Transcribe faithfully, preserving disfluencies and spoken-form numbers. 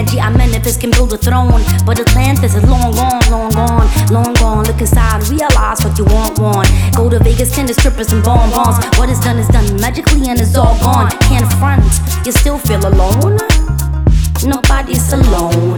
Angie, I Memphis can build a throne, but Atlantis is long gone, long gone, long gone. Look inside, realize what you want, want. Go to Vegas, tender strippers and bonbons. What is done is done magically and it's all gone. Can't front, you still feel alone. Nobody's alone.